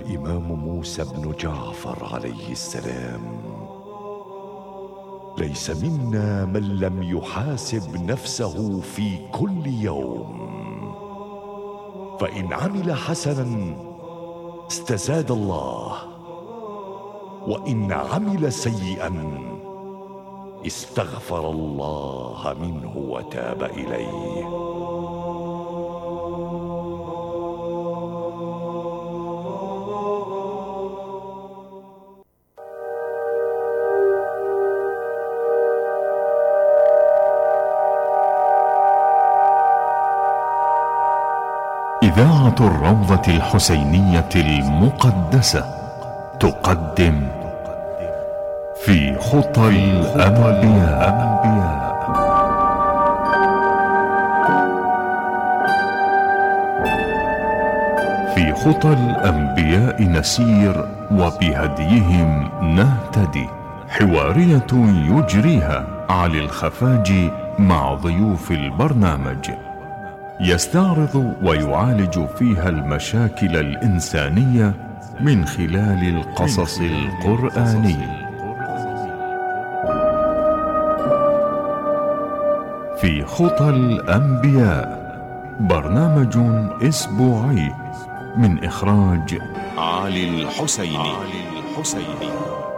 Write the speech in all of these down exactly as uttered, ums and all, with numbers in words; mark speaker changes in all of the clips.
Speaker 1: الإمام موسى بن جعفر عليه السلام: ليس منا من لم يحاسب نفسه في كل يوم، فإن عمل حسنا استزاد الله، وإن عمل سيئا استغفر الله منه وتاب إليه.
Speaker 2: إذاعة الروضة الحسينية المقدسة تقدم في خطى الأنبياء. في خطى الأنبياء نسير وبهديهم نهتدي، حوارية يجريها علي الخفاجي مع ضيوف البرنامج، يستعرض ويعالج فيها المشاكل الإنسانية من خلال القصص القرآني. في خطى الأنبياء، برنامج أسبوعي من إخراج علي الحسيني. علي الحسيني.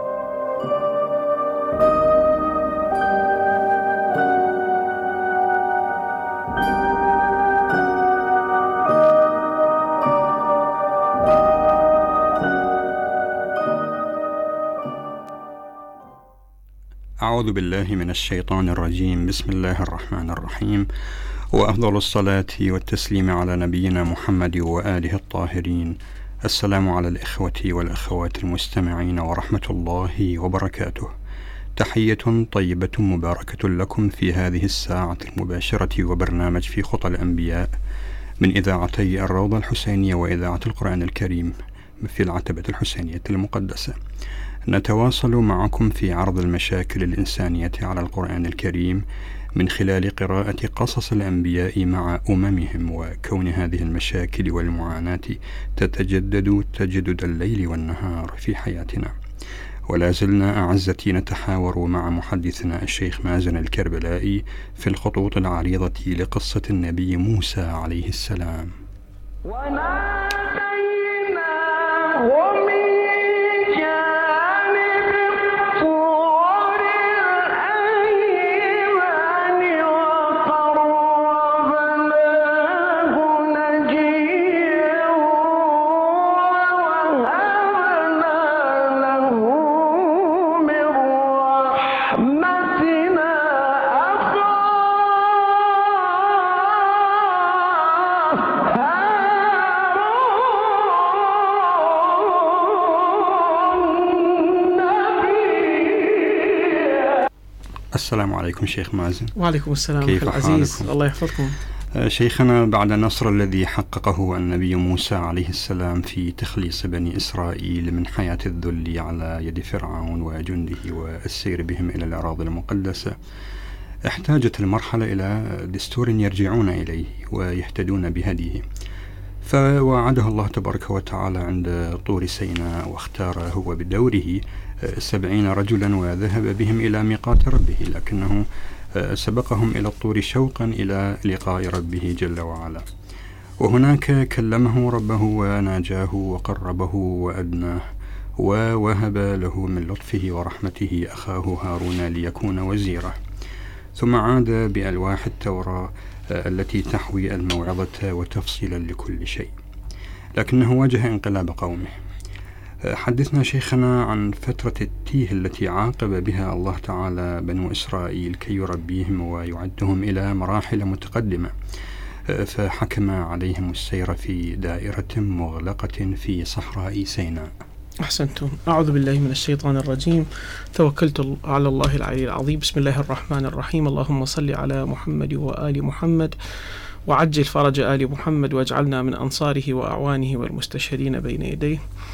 Speaker 3: أعوذ بالله من الشيطان الرجيم. بسم الله الرحمن الرحيم، وأفضل الصلاة والتسليم على نبينا محمد وآله الطاهرين. السلام على الإخوة والأخوات المستمعين ورحمة الله وبركاته. تحية طيبة مباركة لكم في هذه الساعة المباشرة وبرنامج في خطى الأنبياء من إذاعتي الروضة الحسينية وإذاعة القرآن الكريم في العتبة الحسينية المقدسة. نتواصل معكم في عرض المشاكل الإنسانية على القرآن الكريم من خلال قراءة قصص الأنبياء مع أممهم، وكون هذه المشاكل والمعاناة تتجدد تجدد الليل والنهار في حياتنا. ولا زلنا أعزتي نتحاور مع محدثنا الشيخ مازن الكربلائي في الخطوط العريضة لقصة النبي موسى عليه السلام. السلام عليكم شيخ مازن.
Speaker 4: وعليكم السلام. كيف العزيز؟ الله يحفظكم.
Speaker 3: شيخنا، بعد النصر الذي حققه النبي موسى عليه السلام في تخليص بني إسرائيل من حياة الذل على يد فرعون وجنده والسير بهم إلى الأراضي المقدسة، احتاجت المرحلة إلى دستور يرجعون إليه ويهتدون بهديه، فوعده الله تبارك وتعالى عند طور سيناء، واختار هو بدوره سبعين رجلا وذهب بهم إلى ميقات ربه، لكنه سبقهم إلى الطور شوقا إلى لقاء ربه جل وعلا. وهناك كلمه ربه وناجاه وقربه وأدناه، ووهب له من لطفه ورحمته أخاه هارون ليكون وزيره، ثم عاد بألواح التوراة التي تحوي الموعظة وتفصيلا لكل شيء، لكنه واجه انقلاب قومه. حدثنا شيخنا عن فترة التيه التي عاقب بها الله تعالى بنو إسرائيل كي يربيهم ويعدهم إلى مراحل متقدمة، فحكم عليهم السير في دائرة مغلقة في صحراء سيناء.
Speaker 4: أحسنتم. أعوذ بالله من الشيطان الرجيم. توكلت على الله العلي العظيم. بسم الله الرحمن الرحيم. اللهم صل على محمد وآل محمد وعجل فرج آل محمد، واجعلنا من أنصاره وأعوانه والمستشهدين بين يديه.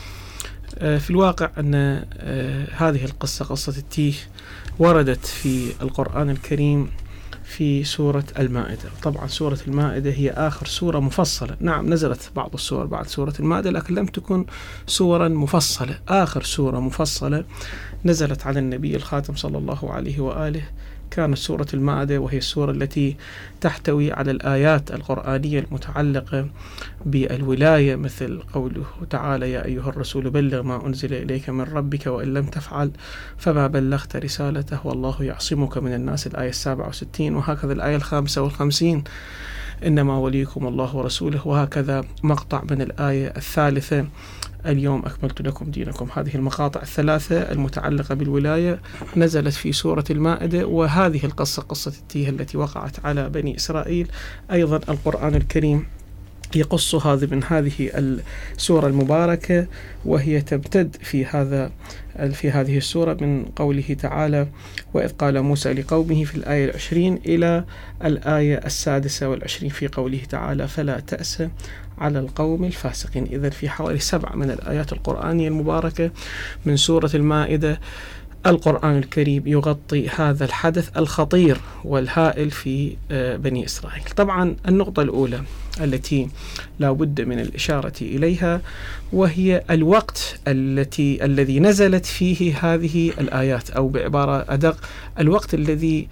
Speaker 4: في الواقع أن هذه القصة، قصة التيه، وردت في القرآن الكريم في سورة المائدة. طبعا سورة المائدة هي آخر سورة مفصلة، نعم نزلت بعض السور بعد سورة المائدة لكن لم تكن سورا مفصلة. آخر سورة مفصلة نزلت على النبي الخاتم صلى الله عليه وآله كانت سورة المائدة، وهي السورة التي تحتوي على الآيات القرآنية المتعلقة بالولاية، مثل قوله تعالى: يا أيها الرسول بلغ ما أنزل إليك من ربك وإن لم تفعل فما بلغت رسالته والله يعصمك من الناس، الآية السابعة وستين، وهكذا الآية الخامسة والخمسين: إنما وليكم الله ورسوله، وهكذا مقطع من الآية الثالثة: اليوم أكملت لكم دينكم. هذه المقاطع الثلاثة المتعلقة بالولاية نزلت في سورة المائدة. وهذه القصة، قصة التيه التي وقعت على بني إسرائيل، أيضا القرآن الكريم يقص هذه من هذه السورة المباركة، وهي تمتد في هذا في هذه السورة من قوله تعالى: وإذ قال موسى لقومه في الآية العشرين إلى الآية السادسة والعشرين في قوله تعالى: فلا تأس على القوم الفاسقين. إذن في حوالي سبعة من الآيات القرآنية المباركة من سورة المائدة القرآن الكريم يغطي هذا الحدث الخطير والهائل في بني إسرائيل. طبعا النقطة الأولى التي لا بد من الإشارة إليها وهي الوقت التي الذي نزلت فيه هذه الآيات، أو بعبارة أدق الوقت الذي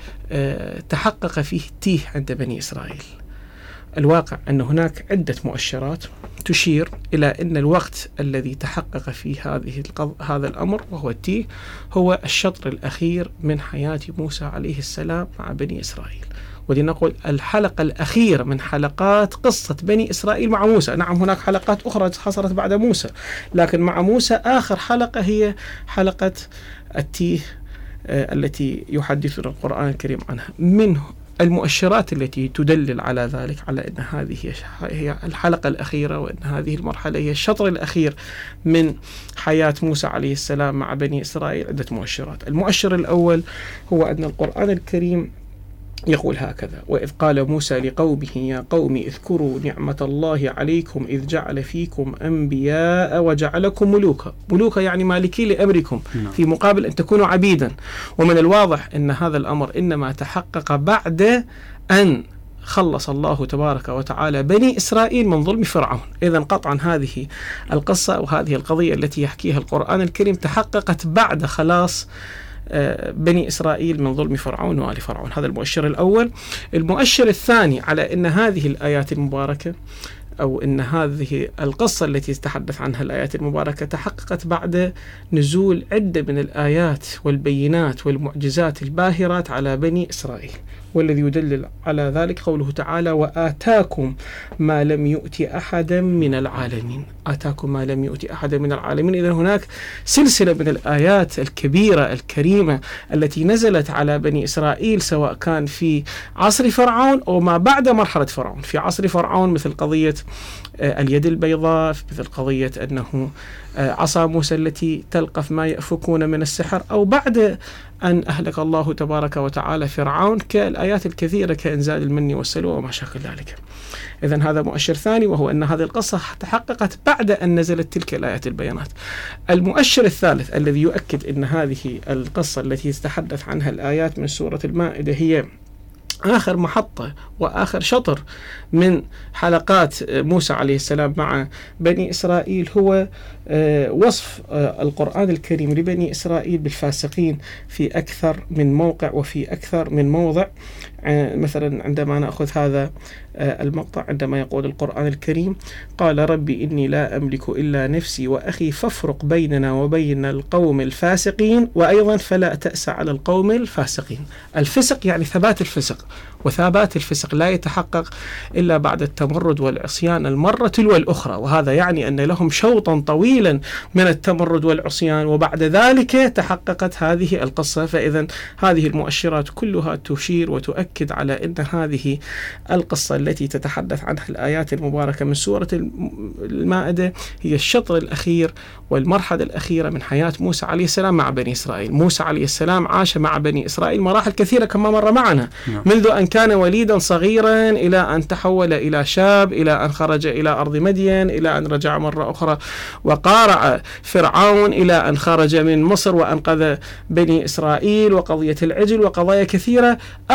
Speaker 4: تحقق فيه التيه عند بني إسرائيل. الواقع أن هناك عدة مؤشرات تشير إلى أن الوقت الذي تحقق فيه هذه القض... هذا الأمر وهو التيه هو الشطر الأخير من حياة موسى عليه السلام مع بني إسرائيل، ولنقل الحلقة الأخيرة من حلقات قصة بني إسرائيل مع موسى. نعم هناك حلقات أخرى حصلت بعد موسى، لكن مع موسى آخر حلقة هي حلقة التيه آه التي يحدثنا القرآن الكريم عنها. منه المؤشرات التي تدلل على ذلك، على أن هذه هي الحلقة الأخيرة، وأن هذه المرحلة هي الشطر الأخير من حياة موسى عليه السلام مع بني إسرائيل، عدة مؤشرات. المؤشر الأول هو أن القرآن الكريم يقول هكذا: وإذ قال موسى لقومه يا قوم اذكروا نعمة الله عليكم إذ جعل فيكم أنبياء وجعلكم ملوكا. ملوكا يعني مالكي لأمركم، في مقابل أن تكونوا عبيدا. ومن الواضح أن هذا الأمر إنما تحقق بعد أن خلص الله تبارك وتعالى بني إسرائيل من ظلم فرعون. إذن قطعا هذه القصة وهذه القضية التي يحكيها القرآن الكريم تحققت بعد خلاص بني إسرائيل من ظلم فرعون وآل فرعون. هذا المؤشر الأول. المؤشر الثاني على أن هذه الآيات المباركة، أو أن هذه القصة التي تتحدث عنها الآيات المباركة تحققت بعد نزول عدة من الآيات والبينات والمعجزات الباهرات على بني إسرائيل. والذي يدلل على ذلك قوله تعالى: وآتاكم ما لم يؤت أحدا من العالمين. آتاكم ما لم يؤت أحدا من العالمين. إذن هناك سلسلة من الآيات الكبيرة الكريمة التي نزلت على بني إسرائيل، سواء كان في عصر فرعون أو ما بعد مرحلة فرعون. في عصر فرعون مثل قضية اليد البيضاء، مثل قضية أنه عصا موسى التي تلقف ما يأفكون من السحر، أو بعد أن أهلك الله تبارك وتعالى فرعون كالآيات الكثيرة كإنزال المن والسلوى وما شاكل ذلك. إذن هذا مؤشر ثاني، وهو أن هذه القصة تحققت بعد أن نزلت تلك الآيات البيانات. المؤشر الثالث الذي يؤكد أن هذه القصة التي تتحدث عنها الآيات من سورة المائدة هي آخر محطة وآخر شطر من حلقات موسى عليه السلام مع بني إسرائيل، هو وصف القرآن الكريم لبني إسرائيل بالفاسقين في أكثر من موقع وفي أكثر من موضع. مثلا عندما نأخذ هذا المقطع، عندما يقول القرآن الكريم: قال ربي إني لا أملك إلا نفسي وأخي فافرق بيننا وبين القوم الفاسقين، وأيضا فلا تأس على القوم الفاسقين. الفسق يعني ثبات الفسق، وثبات الفسق لا يتحقق إلا بعد التمرد والعصيان المرة تلو الأخرى، وهذا يعني أن لهم شوطا طويلا من التمرد والعصيان، وبعد ذلك تحققت هذه القصة. فإذا هذه المؤشرات كلها تشير وتؤكد على أن هذه القصة التي تتحدث عنها الآيات المباركة من سورة المائدة هي الشطر الأخير والمرحلة الأخيرة من حياة موسى عليه السلام مع بني إسرائيل. موسى عليه السلام عاش مع بني إسرائيل مراحل كثيرة كما مر معنا، منذ أن كان وليدا صغيرا إلى أن تحول إلى شاب، إلى أن خرج إلى أرض مدين، إلى أن رجع مرة أخرى وقارع فرعون، إلى أن خرج من مصر وأنقذ بني إسرائيل، وقضية العجل وقضايا كثيرة. آخر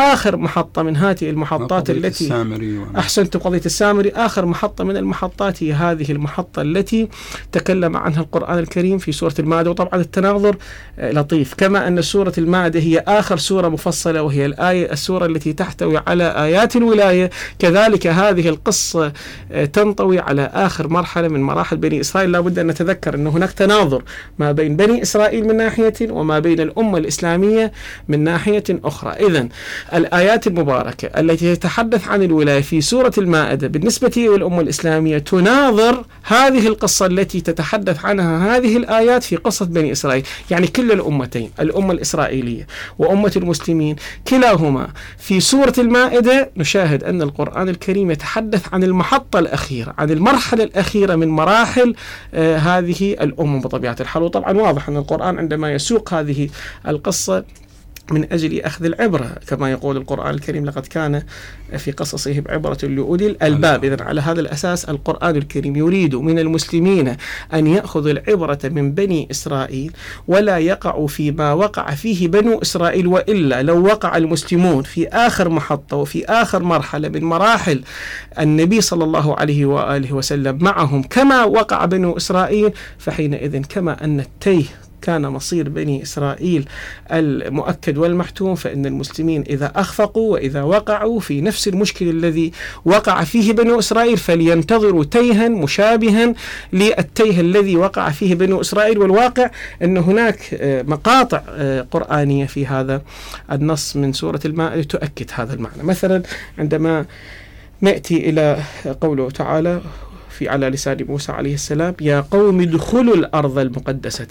Speaker 4: محطة من هذه المحطات التي
Speaker 3: السامري
Speaker 4: أحسنت قضية السامري، آخر محطة من المحطات هي هذه المحطة التي تكلم عنها القرآن الكريم في سورة المائدة. وطبعا التناظر لطيف، كما أن سورة المائدة هي آخر سورة مفصلة وهي الآية السورة التي تحتوي على آيات الولاية، كذلك هذه القصة تنطوي على آخر مرحلة من مراحل بني إسرائيل. لا بد أن نتذكر أن هناك تناظر ما بين بني إسرائيل من ناحية وما بين الأمة الإسلامية من ناحية أخرى. إذن الآيات المباركة التي تتحدث عن الولاية في سورة المائدة بالنسبة للأمة الإسلامية تناظر هذه القصة التي تتحدث عنها هذه الآيات في قصة بني إسرائيل. يعني كل الأمتين، الأمة الإسرائيلية وأمة المسلمين، كلاهما في سورة المائدة نشاهد أن القرآن الكريم يتحدث عن المحطة الأخيرة، عن المرحلة الأخيرة من مراحل آه هذه الأمة بطبيعة الحال. وطبعا واضح أن القرآن عندما يسوق هذه القصة من أجل أخذ العبرة، كما يقول القرآن الكريم لقد كان في قصصهم عبرة لأولي الألباب. إذن على هذا الأساس القرآن الكريم يريد من المسلمين أن يأخذوا العبرة من بني إسرائيل ولا يقعوا فيما وقع فيه بنو إسرائيل، وإلا لو وقع المسلمون في آخر محطة وفي آخر مرحلة من مراحل النبي صلى الله عليه وآله وسلم معهم كما وقع بنو إسرائيل، فحينئذ كما أن التيه كان مصير بني إسرائيل المؤكد والمحتوم، فإن المسلمين إذا أخفقوا وإذا وقعوا في نفس المشكل الذي وقع فيه بنو إسرائيل فلينتظروا تيها مشابها للتيه الذي وقع فيه بنو إسرائيل. والواقع أن هناك مقاطع قرآنية في هذا النص من سورة المائدة تؤكد هذا المعنى. مثلا عندما نأتي إلى قوله تعالى في على لسان موسى عليه السلام: يا قوم ادخلوا الأرض المقدسة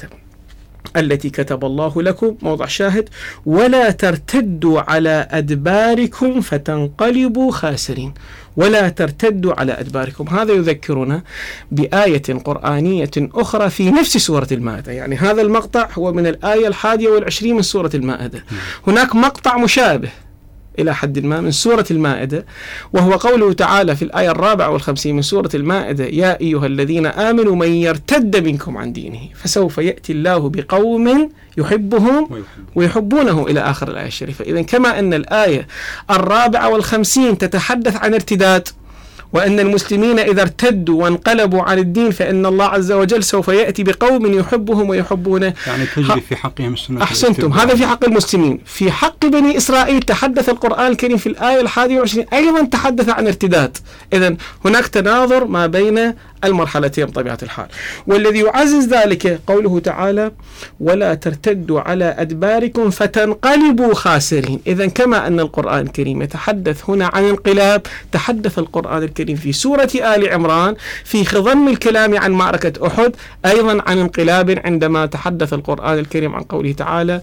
Speaker 4: التي كتب الله لكم، موضع شاهد، ولا ترتدوا على أدباركم فتنقلبوا خاسرين. ولا ترتدوا على أدباركم، هذا يذكرنا بآية قرآنية أخرى في نفس سورة المائدة. يعني هذا المقطع هو من الآية الحادية والعشرين من سورة المائدة. هناك مقطع مشابه إلى حد ما من سورة المائدة، وهو قوله تعالى في الآية الرابعة والخمسين من سورة المائدة: يا أيها الذين آمنوا من يرتد منكم عن دينه فسوف يأتي الله بقوم يحبهم ويحبونه إلى آخر الآية الشريفة. إذن كما أن الآية الرابعة والخمسين تتحدث عن ارتداد، وأن المسلمين إذا ارتدوا وانقلبوا عن الدين فإن الله عز وجل سوف يأتي بقوم يحبهم ويحبونه،
Speaker 3: يعني تجري في حقهم السنة.
Speaker 4: أحسنتم، هذا في حق المسلمين. في حق بني إسرائيل تحدث القرآن الكريم في الآية الحادية والعشرين أيضا تحدث عن ارتداد. إذن هناك تناظر ما بين المرحلتين بطبيعة الحال. والذي يعزز ذلك قوله تعالى: ولا ترتدوا على أدباركم فتنقلبوا خاسرين. إذن كما أن القرآن الكريم يتحدث هنا عن انقلاب، تحدث القرآن الكريم في سورة آل عمران في خضم الكلام عن معركة أحد أيضا عن انقلاب، عندما تحدث القرآن الكريم عن قوله تعالى: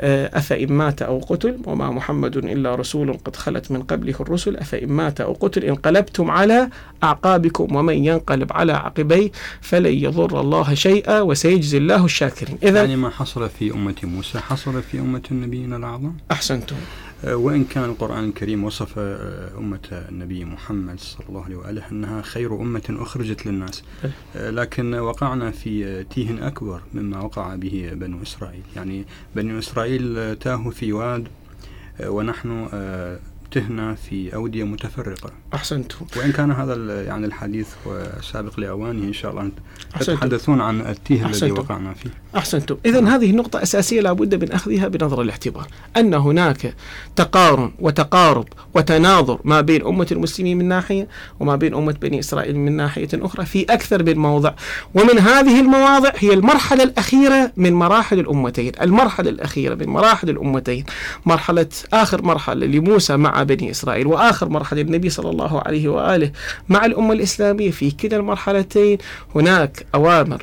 Speaker 4: أفإن مات أو قتل وما محمد إلا رسول قد خلت من قبله الرسل أفإن مات أو قتل انقلبتم على أعقابكم ومن ينقلب على عقبيه فلن يضر الله شيئا وسيجزي الله الشاكرين. إذا
Speaker 3: يعني ما حصل في أمة موسى حصل في أمة النبيين الأعظم.
Speaker 4: أحسنتم.
Speaker 3: وإن كان القرآن الكريم وصف أمة النبي محمد صلى الله عليه وآله أنها خير أمة أخرجت للناس، لكن وقعنا في تيه أكبر مما وقع به بنو إسرائيل. يعني بنو إسرائيل تاهوا في واد ونحن تهنا في أودية متفرقة.
Speaker 4: أحسنتم.
Speaker 3: وإن كان هذا يعني الحديث سابق لأوانه، إن شاء الله تتحدثون عن التيه الذي وقعنا فيه.
Speaker 4: أحسنتم. إذن هذه نقطة أساسية لابد من أخذها بنظر الاعتبار، أن هناك تقارن وتقارب وتناظر ما بين أمة المسلمين من ناحية وما بين أمة بني إسرائيل من ناحية أخرى في أكثر من موضع، ومن هذه المواضع هي المرحلة الأخيرة من مراحل الأمتين. المرحلة الأخيرة من مراحل الأمتين مرحلة آخر مرحلة لموسى مع بني إسرائيل، وآخر مرحلة النبي صلى الله عليه وآله مع الأمة الإسلامية. في كلا المرحلتين هناك أوامر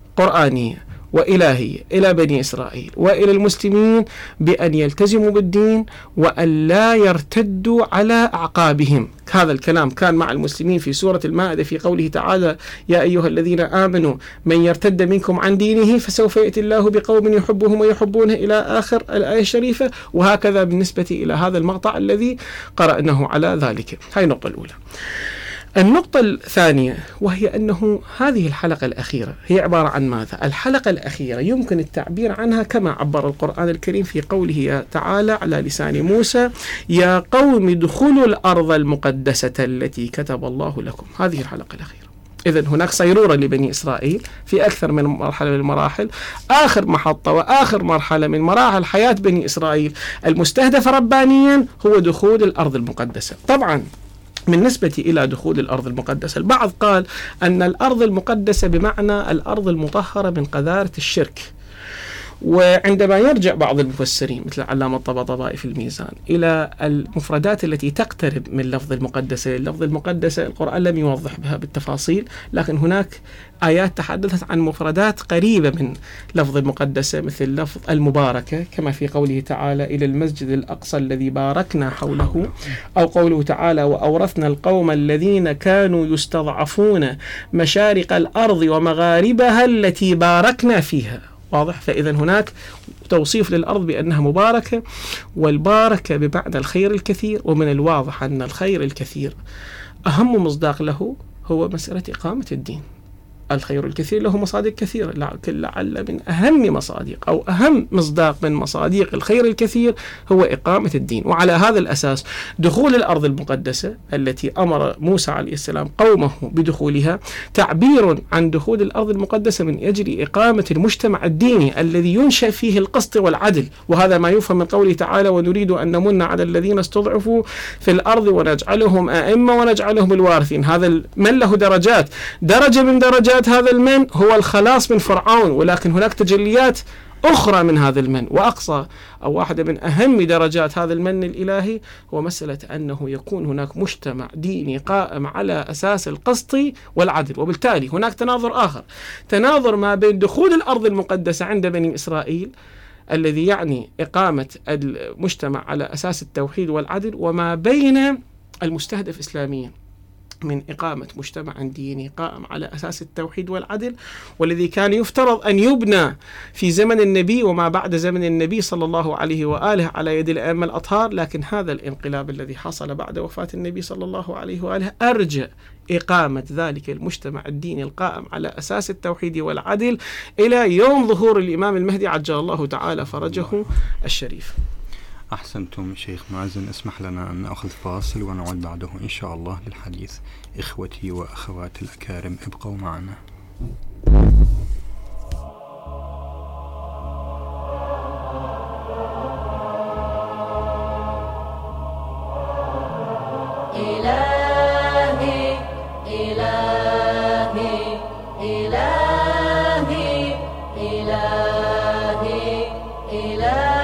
Speaker 4: قرآنية وإلهية إلى بني إسرائيل وإلى المسلمين بأن يلتزموا بالدين وأن لا يرتدوا على أعقابهم. هذا الكلام كان مع المسلمين في سورة المائدة في قوله تعالى: يا أيها الذين آمنوا من يرتد منكم عن دينه فسوف يأتي الله بقوم يحبهم ويحبونه إلى آخر الآية الشريفة. وهكذا بالنسبة إلى هذا المقطع الذي قرأناه على ذلك. هاي النقطة الأولى. النقطة الثانية وهي أنه هذه الحلقة الأخيرة هي عبارة عن ماذا؟ الحلقة الأخيرة يمكن التعبير عنها كما عبر القرآن الكريم في قوله تعالى على لسان موسى: يا قوم ادخلوا الأرض المقدسة التي كتب الله لكم. هذه الحلقة الأخيرة. إذن هناك صيرورة لبني إسرائيل في أكثر من مرحلة من المراحل. آخر محطة وآخر مرحلة من مراحل حياة بني إسرائيل المستهدف ربانيا هو دخول الأرض المقدسة. طبعا بالنسبة إلى دخول الأرض المقدسة، البعض قال أن الأرض المقدسة بمعنى الأرض المطهرة من قذارة الشرك. وعندما يرجع بعض المفسرين مثل العلامة الطباطبائي في الميزان إلى المفردات التي تقترب من لفظ المقدسة، اللفظ المقدسة القرآن لم يوضح بها بالتفاصيل، لكن هناك آيات تحدثت عن مفردات قريبة من لفظ المقدسة مثل لفظ المباركة كما في قوله تعالى: إلى المسجد الأقصى الذي باركنا حوله، أو قوله تعالى: وأورثنا القوم الذين كانوا يستضعفون مشارق الأرض ومغاربها التي باركنا فيها. واضح؟ فإذا هناك توصيف للأرض بأنها مباركة، والباركة بمعنى الخير الكثير، ومن الواضح أن الخير الكثير أهم مصداق له هو مسألة إقامة الدين. الخير الكثير له مصادق كثيرة، لكن لعل من أهم مصادق أو أهم مصداق من مصادق الخير الكثير هو إقامة الدين. وعلى هذا الأساس دخول الأرض المقدسة التي أمر موسى عليه السلام قومه بدخولها تعبير عن دخول الأرض المقدسة من أجل إقامة المجتمع الديني الذي ينشأ فيه القسط والعدل. وهذا ما يفهم من قوله تعالى: ونريد أن نمن على الذين استضعفوا في الأرض ونجعلهم أئمة ونجعلهم الوارثين. هذا المن له درجات، درجة من درجات هذا المن هو الخلاص من فرعون، ولكن هناك تجليات أخرى من هذا المن، وأقصى أو واحدة من أهم درجات هذا المن الإلهي هو مسألة أنه يكون هناك مجتمع ديني قائم على أساس القسط والعدل. وبالتالي هناك تناظر آخر، تناظر ما بين دخول الأرض المقدسة عند بني إسرائيل الذي يعني إقامة المجتمع على أساس التوحيد والعدل، وما بين المستهدف إسلاميا من إقامة مجتمع ديني قائم على أساس التوحيد والعدل، والذي كان يفترض أن يبنى في زمن النبي وما بعد زمن النبي صلى الله عليه وآله على يد الأئمة الأطهار. لكن هذا الانقلاب الذي حصل بعد وفاة النبي صلى الله عليه وآله أرجع إقامة ذلك المجتمع الديني القائم على أساس التوحيد والعدل إلى يوم ظهور الإمام المهدي عجل الله تعالى فرجه الشريف.
Speaker 3: أحسنتم شيخ مازن. اسمح لنا أن نأخذ فاصل ونعود بعده إن شاء الله للحديث. إخوتي وأخواتي الأكارم ابقوا معنا.
Speaker 5: إلهي إلهي إلهي إلهي إلهي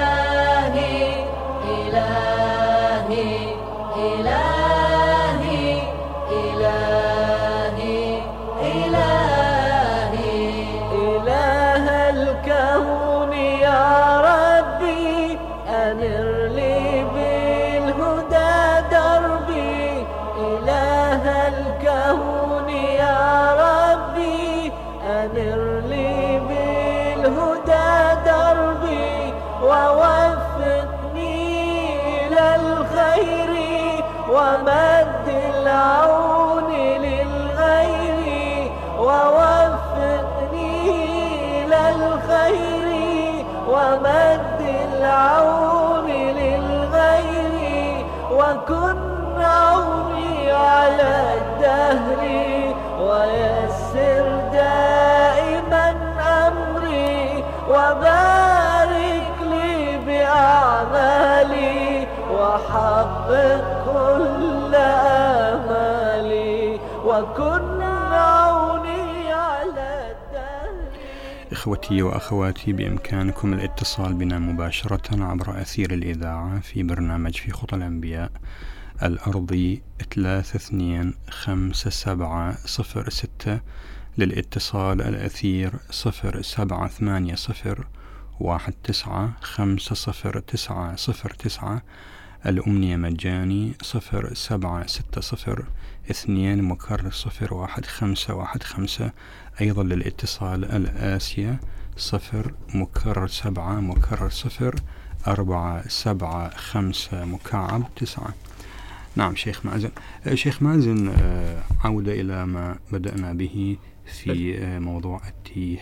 Speaker 5: ومد العون للغير ووفقني للخير ومد العون للغير وكن عوني على الدهر ويسر دائما أمري وبارك لي بأعمالي وحقق كل آمالي وكن عوني على الدهر.
Speaker 3: إخوتي وأخواتي، بإمكانكم الاتصال بنا مباشرة عبر أثير الإذاعة في برنامج في خطى الأنبياء الأرضي ثلاثة اثنين خمسة سبعة صفر ستة، للاتصال الأثير صفر سبعة ثمانية صفر واحد تسعة خمسة صفر تسعة صفر تسعة، الأمنية مجاني صفر سبعة ستة صفر اثنين مكرر صفر واحد خمسة واحد خمسة. أيضا للاتصال الآسيا صفر مكرر سبعة مكرر صفر أربعة سبعة خمسة مكعب تسعة. نعم شيخ مازن. شيخ مازن، عودة إلى ما بدأنا به في موضوع التيه،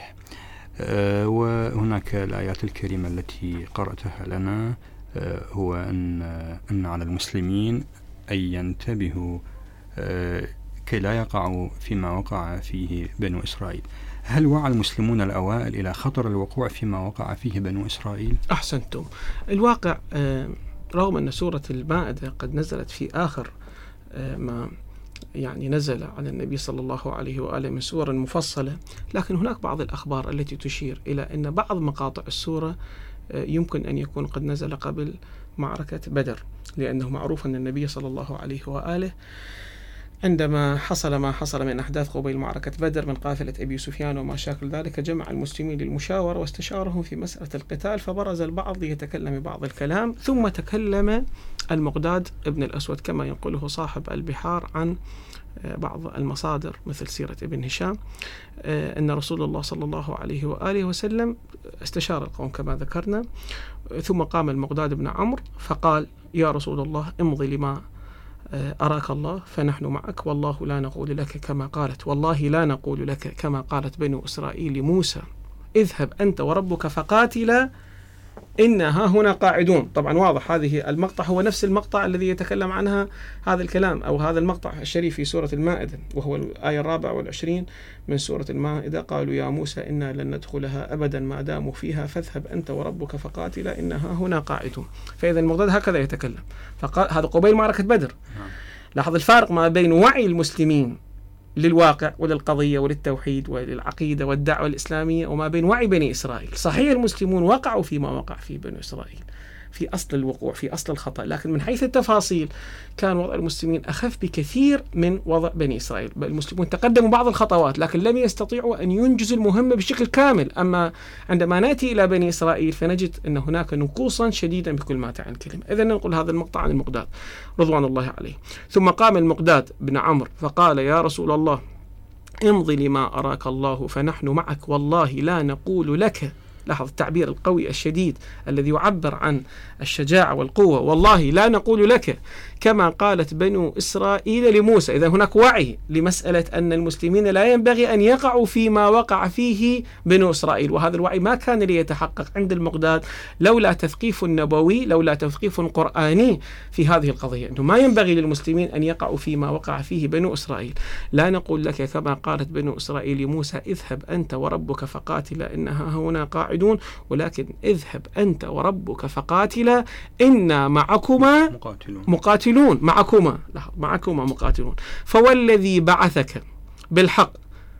Speaker 3: وهناك الآيات الكريمة التي قرأتها لنا، هو أن أن على المسلمين أن ينتبهوا كي لا يقعوا فيما وقع فيه بنو إسرائيل. هل وعى المسلمون الأوائل إلى خطر الوقوع فيما وقع فيه بنو إسرائيل؟
Speaker 4: أحسنتم. الواقع رغم أن سورة المائدة قد نزلت في آخر ما يعني نزل على النبي صلى الله عليه وآله من سور مفصلة، لكن هناك بعض الأخبار التي تشير إلى أن بعض مقاطع السورة يمكن أن يكون قد نزل قبل معركة بدر، لأنه معروف أن النبي صلى الله عليه وآله عندما حصل ما حصل من أحداث قبيل معركة بدر من قافلة أبي سفيان وما شاكل ذلك، جمع المسلمين للمشاورة واستشارهم في مسألة القتال، فبرز البعض ليتكلم بعض الكلام، ثم تكلم المقداد ابن الأسود كما ينقله صاحب البحار عن بعض المصادر مثل سيرة ابن هشام أن رسول الله صلى الله عليه وآله وسلم استشار القوم كما ذكرنا، ثم قام المقداد بن عمرو فقال: يا رسول الله امضي لما أراك الله فنحن معك، والله لا نقول لك كما قالت والله لا نقول لك كما قالت بنو إسرائيل لموسى اذهب أنت وربك فقاتلا إنا ها هنا قاعدون. طبعا واضح هذه المقطع هو نفس المقطع الذي يتكلم عنها هذا الكلام أو هذا المقطع الشريف في سورة المائدة، وهو الآية الرابعة والعشرين من سورة المائدة: قالوا يا موسى إنا لن ندخلها أبدا ما داموا فيها فاذهب أنت وربك فقاتلا إنا ها هنا قاعدون. فإذا المقداد هكذا يتكلم، فقال هذا قبيل معركة بدر. لاحظ الفارق ما بين وعي المسلمين للواقع وللقضية وللتوحيد وللعقيدة والدعوة الإسلامية وما بين وعي بني إسرائيل. صحيح المسلمون وقعوا فيما وقع فيه بني إسرائيل في أصل الوقوع في أصل الخطأ، لكن من حيث التفاصيل كان وضع المسلمين أخف بكثير من وضع بني إسرائيل. المسلمون تقدموا بعض الخطوات لكن لم يستطيعوا أن ينجزوا المهمة بشكل كامل. أما عندما نأتي إلى بني إسرائيل فنجد أن هناك نقوصا شديدا بكل ما تعني الكلمة. إذن ننقل هذا المقطع عن المقداد رضوان الله عليه: ثم قام المقداد بن عمرو فقال: يا رسول الله امضي لما أراك الله فنحن معك والله لا نقول لك. لاحظ التعبير القوي الشديد الذي يعبر عن الشجاعة والقوة: والله لا نقول لك كما قالت بنو إسرائيل لموسى. إذا هناك وعي لمسألة أن المسلمين لا ينبغي أن يقعوا فيما وقع فيه بنو إسرائيل، وهذا الوعي ما كان ليتحقق عند المقداد لولا تثقيف نبوي، لولا تثقيف قرآني في هذه القضية، أنه ما ينبغي للمسلمين أن يقعوا فيما وقع فيه بنو إسرائيل. لا نقول لك كما قالت بنو إسرائيل لموسى اذهب أنت وربك فقاتلا إنها هنا قاعدون، ولكن اذهب أنت وربك فقاتلا إنا معكما مقاتلون, مقاتلون. معكما معكما مقاتلون فوالذي بعثك بالحق.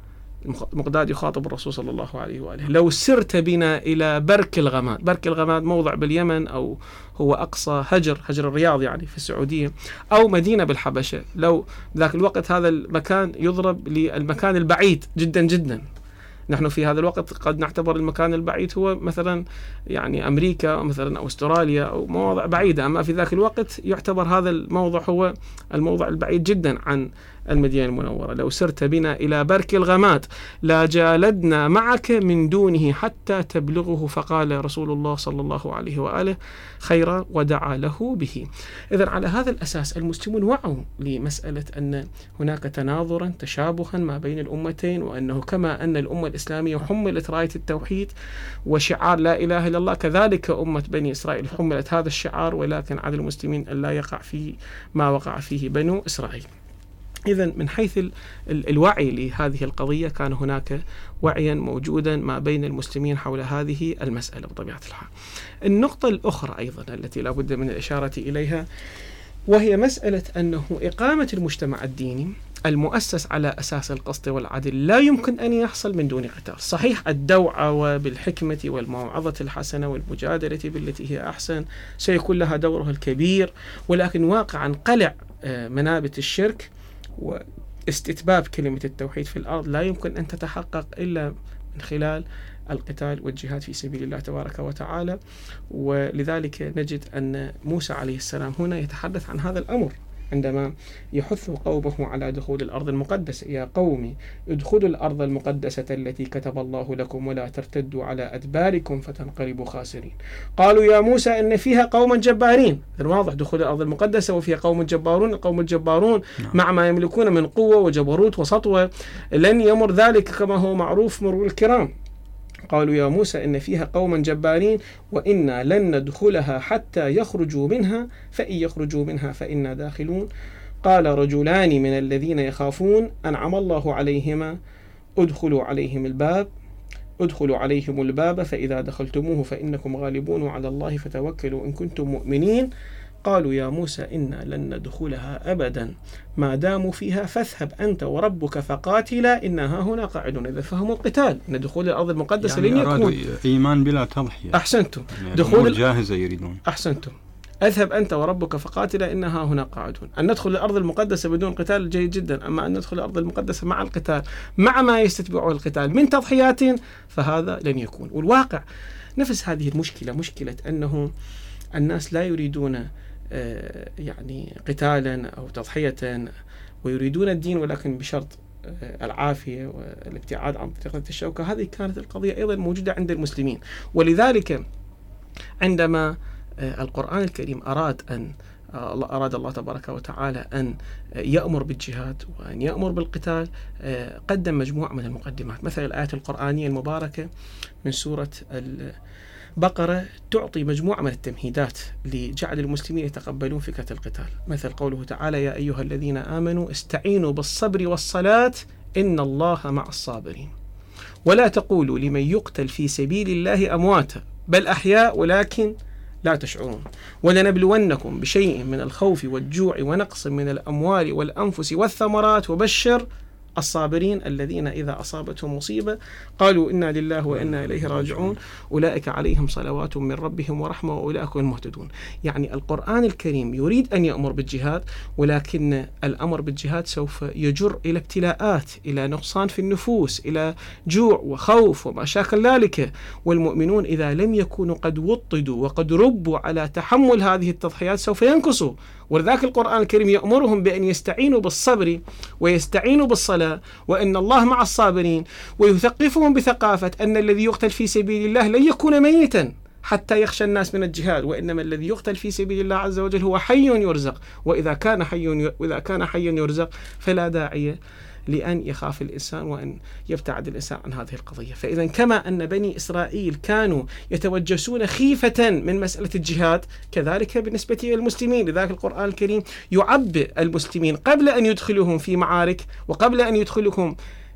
Speaker 4: المقداد يخاطب الرسول صلى الله عليه وآله: لو سرت بنا إلى برك الغماد. برك الغماد موضع باليمن أو هو أقصى هجر هجر الرياض يعني في السعودية، أو مدينة بالحبشة. لو ذاك الوقت هذا المكان يضرب للمكان البعيد جدا جدا. نحن في هذا الوقت قد نعتبر المكان البعيد هو مثلا يعني أمريكا أو مثلا أو أستراليا أو مواضع بعيدة، أما في ذاك الوقت يعتبر هذا الموضع هو الموضع البعيد جدا عن المدينة المنورة. لو سرت بنا إلى برك الغماد لا جالدنا معك من دونه حتى تبلغه. فقال رسول الله صلى الله عليه وآله خيرا ودعا له به. إذن على هذا الأساس المسلمون وعوا لمسألة أن هناك تناظرا تشابها ما بين الأمتين، وأنه كما أن الأمة الإسلامية حملت راية التوحيد وشعار لا إله إلا الله، كذلك أمة بني إسرائيل حملت هذا الشعار، ولكن على المسلمين أن لا يقع فيه ما وقع فيه بنو إسرائيل. إذن من حيث ال ال الوعي لهذه القضية كان هناك وعيا موجودا ما بين المسلمين حول هذه المسألة بطبيعة الحال. النقطة الأخرى أيضا التي لا بد من الإشارة إليها وهي مسألة أنه إقامة المجتمع الديني المؤسس على أساس القسط والعدل لا يمكن أن يحصل من دون قتال. صحيح الدوعة بالحكمة والموعظة الحسنة والمجادلة بالتي هي أحسن سيكون لها دورها الكبير، ولكن واقعا قلع منابت الشرك واستتباب كلمة التوحيد في الأرض لا يمكن أن تتحقق إلا من خلال القتال والجهاد في سبيل الله تبارك وتعالى. ولذلك نجد أن موسى عليه السلام هنا يتحدث عن هذا الأمر، عندما يحث قومه على دخول الأرض المقدسة: يا قوم ادخلوا الأرض المقدسة التي كتب الله لكم ولا ترتدوا على أدباركم فتنقلبوا خاسرين. قالوا يا موسى إن فيها قوما جبارين. واضح دخول الأرض المقدسة وفيها قوم جبارون. القوم الجبارون مع ما يملكون من قوة وجبروت وسطوة لن يمر ذلك كما هو معروف مرور الكرام. قالوا يا موسى إن فيها قوما جبارين وإنا لن ندخلها حتى يخرجوا منها فإن يخرجوا منها فإنا داخلون. قال رجلان من الذين يخافون أنعم الله عليهما ادخلوا عليهم الباب ادخلوا عليهم الباب فإذا دخلتموه فإنكم غالبون وعلى الله فتوكلوا إن كنتم مؤمنين. قالوا يا موسى إنا لن ندخلها أبدا ما داموا فيها فاذهب أنت وربك فقاتلا إنها هنا قاعدون. إذا فهموا القتال أن دخول الأرض المقدسة
Speaker 3: يعني
Speaker 4: لن يكون
Speaker 3: إيمان بلا تضحية.
Speaker 4: أحسنتم.
Speaker 3: يعني
Speaker 4: دخول
Speaker 3: جاهزة يريدون.
Speaker 4: أحسنتم. اذهب أنت وربك فقاتلا إنها هنا قاعدون. أن ندخل الأرض المقدسة بدون قتال جيد جدا، أما أن ندخل الأرض المقدسة مع القتال مع ما يستتبعه القتال من تضحيات فهذا لن يكون. والواقع نفس هذه المشكلة، مشكلة أنه الناس لا يريدون يعني قتالا أو تضحية ويريدون الدين ولكن بشرط العافية والابتعاد عن طريقة الشوكة. هذه كانت القضية أيضا موجودة عند المسلمين. ولذلك عندما القرآن الكريم أراد أن أراد الله تبارك وتعالى أن يأمر بالجهاد وأن يأمر بالقتال قدم مجموعة من المقدمات. مثل الآيات القرآنية المباركة من سورة بقرة تعطي مجموعة من التمهيدات لجعل المسلمين يتقبلون فكرة القتال، مثل قوله تعالى يا أيها الذين آمنوا استعينوا بالصبر والصلاة إن الله مع الصابرين ولا تقولوا لمن يقتل في سبيل الله أمواتا بل أحياء ولكن لا تشعرون ولنبلونكم بشيء من الخوف والجوع ونقص من الأموال والأنفس والثمرات وبشر الصابرين الذين إذا أصابتهم مصيبة قالوا إنا لله وإنا إليه راجعون أولئك عليهم صلوات من ربهم ورحمة وأولئك هم المهتدون. يعني القرآن الكريم يريد أن يأمر بالجهاد، ولكن الأمر بالجهاد سوف يجر إلى ابتلاءات، إلى نقصان في النفوس، إلى جوع وخوف وما شاكل ذلك. والمؤمنون إذا لم يكونوا قد وطدوا وقد ربوا على تحمل هذه التضحيات سوف ينقصوا. ولذلك القرآن الكريم يأمرهم بأن يستعينوا بالصبر ويستعينوا بالصلاة وإن الله مع الصابرين، ويثقفهم بثقافة أن الذي يقتل في سبيل الله لن يكون ميتا حتى يخشى الناس من الجهاد، وإنما الذي يقتل في سبيل الله عز وجل هو حي يرزق، وإذا كان حي وإذا كان حيا يرزق فلا داعي لأن يخاف الإنسان وأن يبتعد الإنسان عن هذه القضية. فإذا كما أن بني إسرائيل كانوا يتوجسون خيفة من مسألة الجهاد كذلك بالنسبة للمسلمين. لذلك القرآن الكريم يعبئ المسلمين قبل أن يدخلهم في معارك وقبل أن يدخلهم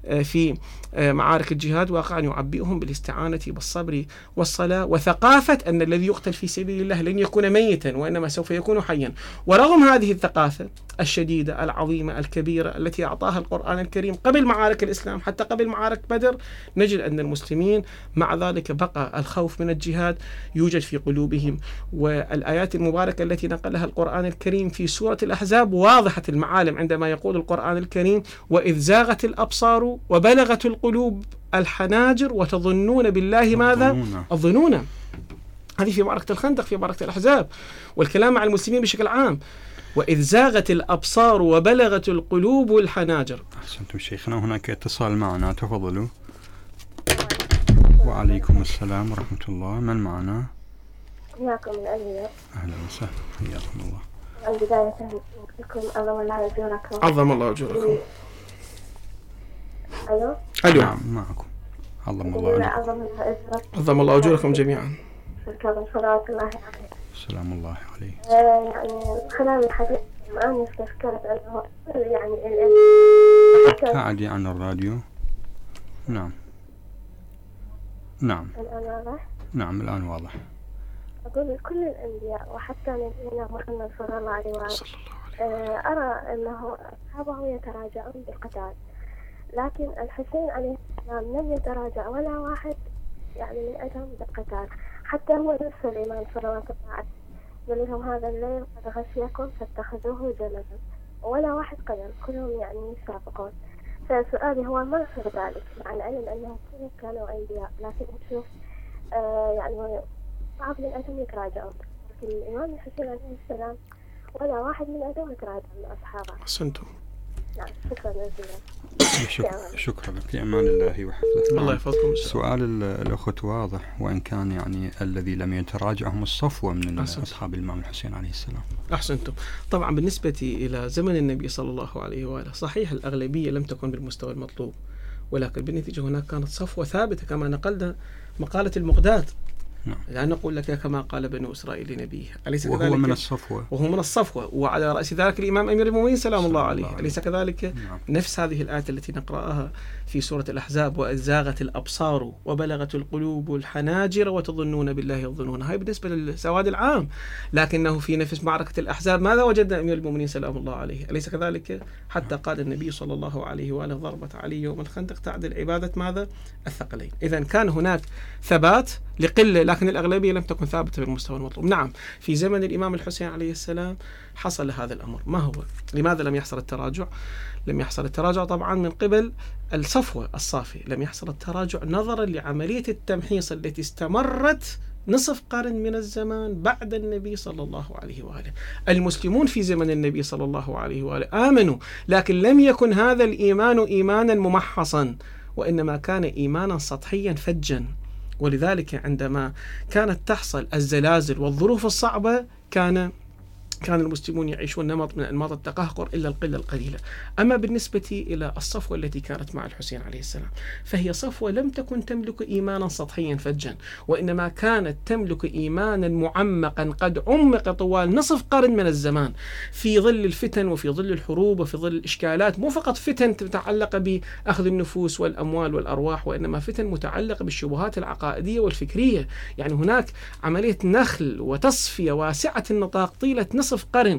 Speaker 4: في معارك الجهاد واقعا يعبئهم بالاستعانة بالصبر والصلاة وثقافة أن الذي يقتل في سبيل الله لن يكون ميتا وإنما سوف يكون حيا. ورغم هذه الثقافة الشديدة العظيمة الكبيرة التي أعطاها القرآن الكريم قبل معارك الإسلام حتى قبل معارك بدر، نجد أن المسلمين مع ذلك بقى الخوف من الجهاد يوجد في قلوبهم. والآيات المباركة التي نقلها القرآن الكريم في سورة الأحزاب واضحة المعالم عندما يقول القرآن الكريم وإذ زاغت الأبصار وبلغت القلوب الحناجر وتظنون بالله ماذا؟ الظنون. هذه في معركة الخندق في معركة الأحزاب، والكلام مع المسلمين بشكل عام. وإذ زاغت الأبصار وبلغت القلوب الحناجر.
Speaker 3: أحسنتم شيخنا. هناك اتصال معنا، تفضلوا. وعليكم السلام ورحمة الله. من معنا؟
Speaker 6: حياكم الأنبياء.
Speaker 3: أهلا وسهلا، حياكم الله.
Speaker 6: البداية بكم عظم الله أجوركم.
Speaker 4: عظم الله أجوركم.
Speaker 6: ألو.
Speaker 4: ألو.
Speaker 3: نعم معكم. عظم الله أجوركم.
Speaker 6: عظم الله أجوركم.
Speaker 4: عظم الله أجوركم جميعا.
Speaker 6: صلوات الله عليه.
Speaker 3: سلام الله عليه.
Speaker 6: آه يعني خلال الحديث الآن تذكرت أنه يعني
Speaker 3: ابتعدي عن الراديو. نعم. نعم.
Speaker 6: الآن واضح؟
Speaker 3: نعم الآن واضح.
Speaker 6: أقول كل الأنبياء وحتى نبينا محمد صلى الله عليه وآله آه أرى أنه أصحابه يتراجعون بالقتال، لكن الحسين عليه السلام لم يتراجع ولا واحد يعني من أجل بالقتال، حتى هو نفس الإمام صلوات الله عليه قال لهم هذا الليل قد غشيكم فاتخذوه جنبا، ولا واحد قدر، كلهم يعني يسابقون. فسؤالي هو ما صار ذلك مع العلم أنهم كلهم كانوا أنبياء، لكن نشوف آه يعني صعب من أجل يتراجعون. لكن الإمام الحسين عليه السلام ولا واحد من أدوات راجع من أصحابه.
Speaker 4: أحسنتم.
Speaker 6: نعم شكرا جزيلا.
Speaker 3: شكرا, شكرا لك، في أمان الله وحفظه.
Speaker 4: الله يحفظكم.
Speaker 3: سؤال الأخت واضح، وإن كان يعني الذي لم يتراجع هم الصفوة من أحسنتم. أصحاب الإمام الحسين عليه السلام.
Speaker 4: أحسنتم. طبعا بالنسبة إلى زمن النبي صلى الله عليه وآله صحيح الأغلبية لم تكن بالمستوى المطلوب، ولكن بالنتيجة هناك كانت صفوة ثابتة كما نقلنا مقالة المقداد. نعم. لا نقول لك كما قال بنو إسرائيل لنبيه، أليس
Speaker 3: وهو
Speaker 4: كذلك؟
Speaker 3: من الصفوة،
Speaker 4: وهو من الصفوة، وعلى رأس ذلك الإمام أمير المؤمنين سلام الله عليه، أليس كذلك؟
Speaker 3: نعم.
Speaker 4: نفس هذه الآية التي نقرأها في سورة الأحزاب: وإذ زاغت الأبصار وبلغت القلوب الحناجر وتظنون بالله الظنون. هاي بالنسبة للسواد العام، لكنه في نفس معركة الأحزاب ماذا وجدنا أمير المؤمنين سلام الله عليه؟ أليس كذلك؟ حتى قال النبي صلى الله عليه وآله: ضربة علي يوم الخندق تعدل عبادة ماذا؟ الثقلين. إذا كان هناك ثبات لقلة، لكن الأغلبية لم تكن ثابتة بالمستوى المطلوب. نعم في زمن الإمام الحسين عليه السلام حصل هذا الأمر. ما هو؟ لماذا لم يحصل التراجع؟ لم يحصل التراجع طبعا من قبل الصفوة الصافية، لم يحصل التراجع نظرا لعملية التمحيص التي استمرت نصف قرن من الزمان بعد النبي صلى الله عليه وآله. المسلمون في زمن النبي صلى الله عليه وآله آمنوا، لكن لم يكن هذا الإيمان إيمانا ممحصا، وإنما كان إيمانا سطحيا فجا. ولذلك عندما كانت تحصل الزلازل والظروف الصعبة كان كان المسلمون يعيشون نمط من أنماط التقهقر إلا القلة القليلة. أما بالنسبة إلى الصفوة التي كانت مع الحسين عليه السلام فهي صفوة لم تكن تملك إيمانا سطحيا فجا، وإنما كانت تملك إيمانا معمقا قد عمق طوال نصف قرن من الزمان في ظل الفتن وفي ظل الحروب وفي ظل الإشكالات، مو فقط فتن تتعلق بأخذ النفوس والأموال والأرواح، وإنما فتن متعلقة بالشبهات العقائدية والفكرية. يعني هناك عملية نخل وتصفية واسعة النطاق طيلة نصف قرن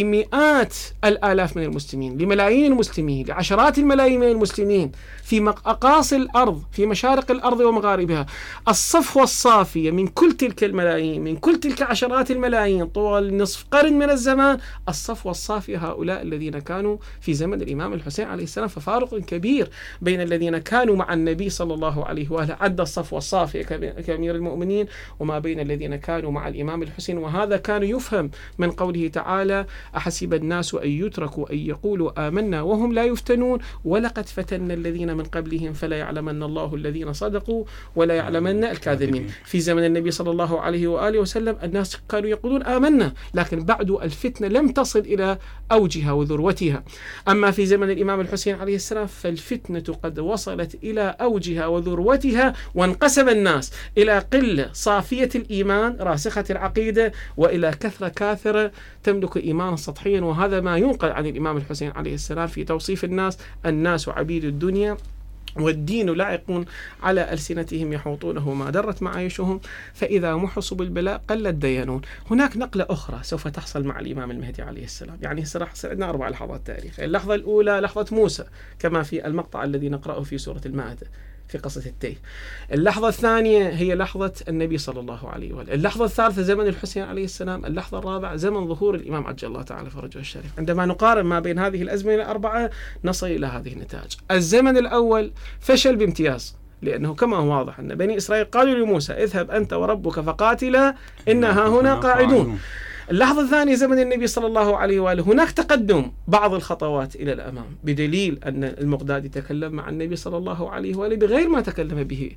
Speaker 4: لمئات الآلاف من المسلمين، لملايين المسلمين، لعشرات الملايين من المسلمين في أقاصي الأرض، في مشارق الأرض ومغاربها. الصفوة الصافية من كل تلك الملايين، من كل تلك عشرات الملايين طوال نصف قرن من الزمان، الصفوة الصافية هؤلاء الذين كانوا في زمن الإمام الحسين عليه السلام. ففارق كبير بين الذين كانوا مع النبي صلى الله عليه وآله عد الصفوة الصافية كأمير المؤمنين، وما بين الذين كانوا مع الإمام الحسين. وهذا كان يفهم من قوله تعالى: أحسب الناس أن يتركوا أن يقولوا آمنا وهم لا يفتنون ولقد فتنا الذين من قبلهم فلا يعلمن الله الذين صدقوا ولا يعلمن الكاذبين. في زمن النبي صلى الله عليه وآله وسلم الناس كانوا يقولون آمنا، لكن بعد الفتنة لم تصل إلى أوجها وذروتها. أما في زمن الإمام الحسين عليه السلام فالفتنة قد وصلت إلى أوجها وذروتها، وانقسم الناس إلى قلة صافية الإيمان راسخة العقيدة، وإلى كثرة كاثرة تملك إيمانا سطحيا. وهذا ما ينقل عن الإمام الحسين عليه السلام في توصيف الناس: الناس عبيد الدنيا والدين لاعق على ألسنتهم يحوطونه ما درت معايشهم، فإذا محصوا بالبلاء قل الديانون. هناك نقلة أخرى سوف تحصل مع الإمام المهدي عليه السلام. يعني راح عندنا أربع لحظات تاريخية. اللحظة الأولى لحظة موسى كما في المقطع الذي نقرأه في سورة المائدة في قصة التيه. اللحظة الثانية هي لحظة النبي صلى الله عليه وآله. اللحظة الثالثة زمن الحسين عليه السلام. اللحظة الرابعة زمن ظهور الإمام عجل الله تعالى فرجه الشريف. عندما نقارن ما بين هذه الأزمنة الأربعة نصل إلى هذه النتائج. الزمن الأول فشل بامتياز، لأنه كما هو واضح أن بني إسرائيل قالوا لموسى: اذهب أنت وربك فقاتلا إنها هنا قاعدون. اللحظة الثانية زمن النبي صلى الله عليه وآله، هناك تقدم بعض الخطوات إلى الأمام، بدليل أن المقداد يتكلم مع النبي صلى الله عليه وآله بغير ما تكلم به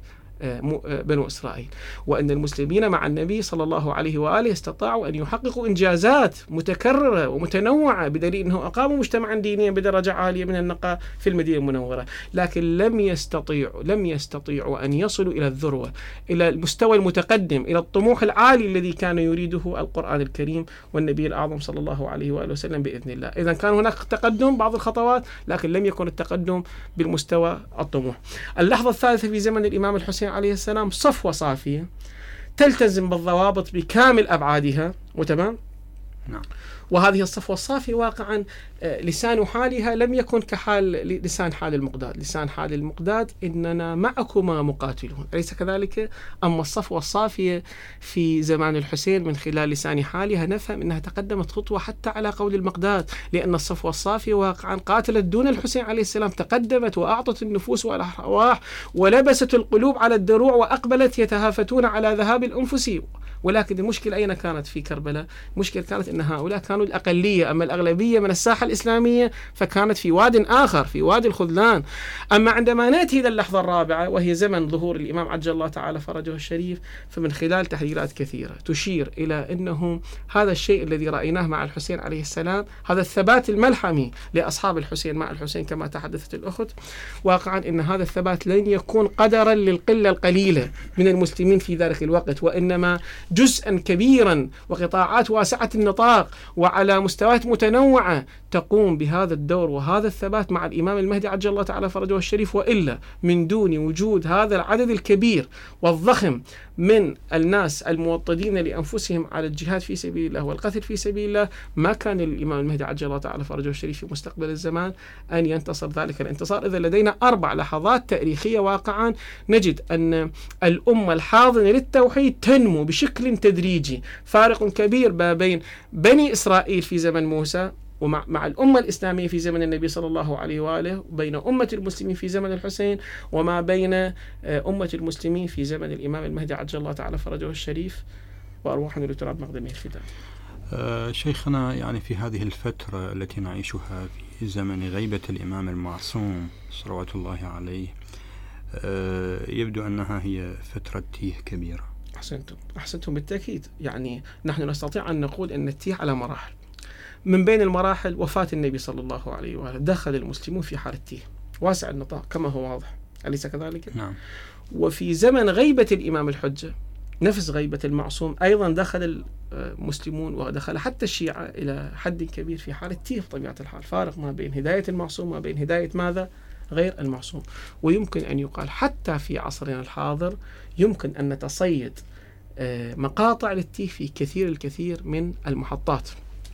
Speaker 4: بنو إسرائيل، وأن المسلمين مع النبي صلى الله عليه وآله استطاعوا أن يحققوا إنجازات متكررة ومتنوعة، بدليل أنه أقاموا مجتمعا دينيا بدرجة عالية من النقاء في المدينة المنورة. لكن لم يستطيعوا لم يستطيعوا أن يصلوا إلى الذروة، إلى المستوى المتقدم، إلى الطموح العالي الذي كان يريده القرآن الكريم والنبي الأعظم صلى الله عليه وآله وسلم بإذن الله. إذن كان هناك تقدم بعض الخطوات، لكن لم يكن التقدم بالمستوى الطموح. اللحظة الثالثة في زمن الإمام الحسين عليه السلام صفوة صافية تلتزم بالضوابط بكامل أبعادها، وتمام؟ نعم. وهذه الصفوة الصافية واقعا لسان حالها لم يكن كحال لسان حال المقداد. لسان حال المقداد: إننا معكما مقاتلون، أليس كذلك؟ أما الصفوة الصافية في زمان الحسين من خلال لسان حالها نفهم أنها تقدمت خطوة حتى على قول المقداد، لأن الصفوة الصافية واقعا قاتلت دون الحسين عليه السلام، تقدمت وأعطت النفوس والأرواح ولبست القلوب على الدروع وأقبلت يتهافتون على ذهاب الأنفس. ولكن المشكلة أين كانت في كربلاء؟ المشكلة كانت أن هؤلاء كانوا كانوا الأقلية، أما الأغلبية من الساحة الإسلامية فكانت في واد آخر، في وادي الخذلان. أما عندما نأتي إلى اللحظة الرابعة وهي زمن ظهور الإمام عجل الله تعالى فرجه الشريف، فمن خلال تحليلات كثيرة تشير إلى أنه هذا الشيء الذي رأيناه مع الحسين عليه السلام، هذا الثبات الملحمي لأصحاب الحسين مع الحسين كما تحدثت الأخت، واقعا أن هذا الثبات لن يكون قدرا للقلة القليلة من المسلمين في ذلك الوقت، وإنما جزءا كبيرا وقطاعات واسعة النطاق وعلى مستويات متنوعة تقوم بهذا الدور وهذا الثبات مع الإمام المهدي عجل الله تعالى فرجه الشريف. وإلا من دون وجود هذا العدد الكبير والضخم من الناس الموطدين لأنفسهم على الجهاد في سبيل الله والقتل في سبيل الله، ما كان للإمام المهدي عجل الله تعالى فرجه الشريف في مستقبل الزمان أن ينتصر ذلك الانتصار. إذا لدينا أربع لحظات تاريخية واقعا نجد أن الأمة الحاضنة للتوحيد تنمو بشكل تدريجي، فارق كبير ما بين بني إسرائيل في زمن موسى ومع مع الأمة الإسلامية في زمن النبي صلى الله عليه وآله، وبين أمة المسلمين في زمن الحسين، وما بين أمة المسلمين في زمن الإمام المهدي عجل الله تعالى فرجه الشريف، وأرواحنا لتراب مقدمه الفداء.
Speaker 3: أه شيخنا، يعني في هذه الفترة التي نعيشها في زمن غيبة الإمام المعصوم صلوات الله عليه، أه يبدو أنها هي فترة تيه كبيرة.
Speaker 4: أحسنتم أحسنتم بالتأكيد. يعني نحن نستطيع أن نقول أن التيه على مراحل. من بين المراحل وفاة النبي صلى الله عليه وآله، دخل المسلمون في حالة تيه واسع النطاق كما هو واضح، أليس كذلك؟
Speaker 3: نعم.
Speaker 4: وفي زمن غيبة الإمام الحجة، نفس غيبة المعصوم، أيضا دخل المسلمون ودخل حتى الشيعة إلى حد كبير في حالة تيه بطبيعة الحال، فارق ما بين هداية المعصوم وما بين هداية ماذا؟ غير المعصوم. ويمكن أن يقال حتى في عصرنا الحاضر يمكن أن نتصيد مقاطع للتيه في كثير الكثير من المحطات.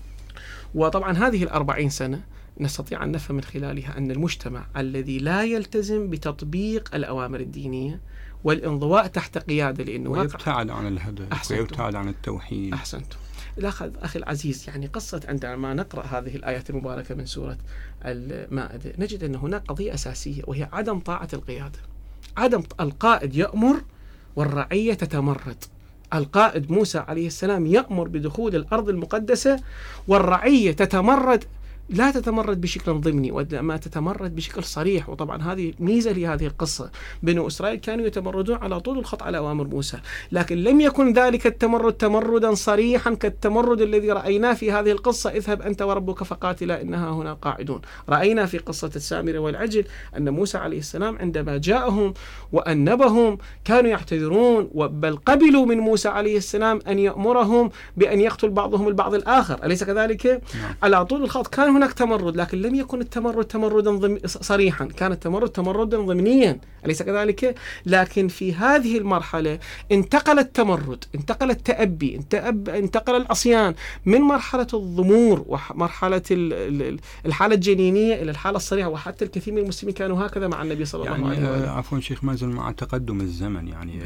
Speaker 4: وطبعا هذه الأربعين سنة نستطيع أن نفهم من خلالها أن المجتمع الذي لا يلتزم بتطبيق الأوامر الدينية والانضواء تحت قيادة، لأنه
Speaker 3: ويبتعد عن الهدف ويبتعد عن التوحيد.
Speaker 4: أحسنتم. الأخ أخي العزيز، يعني قصة عندما نقرأ هذه الآيات المباركة من سورة المائدة نجد أن هناك قضية أساسية، وهي عدم طاعة القيادة. عدم القائد يأمر والرعية تتمرد. القائد موسى عليه السلام يأمر بدخول الأرض المقدسة والرعية تتمرد، لا تتمرد بشكل ضمني وما تتمرد بشكل صريح. وطبعا هذه ميزة لهذه القصة، بنو إسرائيل كانوا يتمردون على طول الخط على أوامر موسى، لكن لم يكن ذلك التمرد تمردا صريحا كالتمرد الذي رأيناه في هذه القصة، اذهب أنت وربك فقاتلا إنها هنا قاعدون. رأينا في قصة السامرة والعجل أن موسى عليه السلام عندما جاءهم وأنبهم كانوا يعتذرون، بل قبلوا من موسى عليه السلام أن يأمرهم بأن يقتل بعضهم البعض الآخر، أليس كذلك؟ على طول الخط كان هناك تمرد، لكن لم يكن التمرد تمردا صريحا، كان التمرد تمردا ضمنيا، أليس كذلك؟ لكن في هذه المرحلة انتقل التمرد، انتقل التأبي، انتقل العصيان من مرحلة الضمور ومرحلة الحالة الجنينية إلى الحالة الصريحة. وحتى الكثير من المسلمين كانوا هكذا مع النبي صلى الله
Speaker 3: يعني
Speaker 4: عليه وسلم.
Speaker 3: عفوا شيخ مازن، مع تقدم الزمن يعني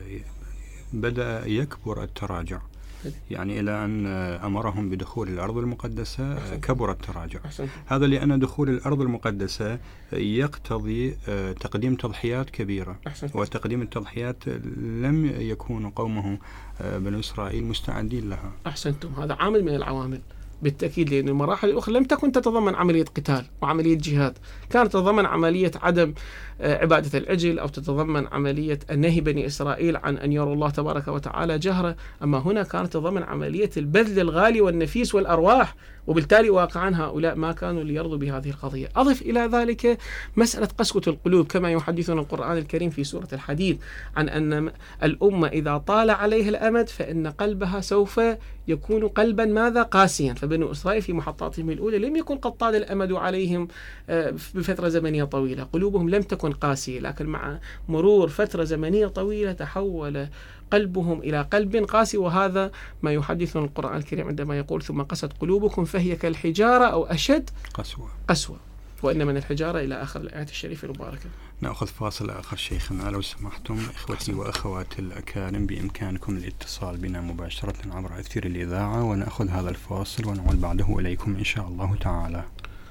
Speaker 3: بدأ يكبر التراجع، يعني إلى أن أمرهم بدخول الأرض المقدسة كبر التراجع. هذا لأن دخول الأرض المقدسة يقتضي تقديم تضحيات كبيرة، وتقديم التضحيات لم يكون قومه بنو إسرائيل مستعدين لها.
Speaker 4: أحسنتم، هذا عامل من العوامل بالتأكيد، لأن المراحل الأخرى لم تكن تتضمن عملية قتال وعملية جهاد، كانت تتضمن عملية عدم عبادة العجل، أو تتضمن عملية النهي بني إسرائيل عن أن يروا الله تبارك وتعالى جهرة. أما هنا كانت تتضمن عملية البذل الغالي والنفيس والأرواح، وبالتالي واقعا هؤلاء ما كانوا ليرضوا بهذه القضية. أضف إلى ذلك مسألة قسوة القلوب، كما يحدثنا القرآن الكريم في سورة الحديد عن أن الأمة إذا طال عليها الأمد فإن قلبها سوف يكون قلبا ماذا؟ قاسيا. فبنو إسرائيل في محطاتهم الأولى لم يكن قد طال الأمد عليهم بفترة زمنية طويلة، قلوبهم لم تكن قاسية، لكن مع مرور فترة زمنية طويلة تحول قلبهم إلى قلب قاسي. وهذا ما يحدثنا القرآن الكريم عندما يقول ثم قست قلوبكم فهي كالحجارة أو أشد
Speaker 3: قسوة
Speaker 4: قسوة وإن من الحجارة إلى آخر الآيات الشريفة المباركة.
Speaker 3: نأخذ فاصل آخر شيخنا لو سمحتم. إخوتي وأخواتي الأكارم، بإمكانكم الاتصال بنا مباشرة عبر أثير الإذاعة، ونأخذ هذا الفاصل ونعود بعده إليكم إن شاء الله تعالى.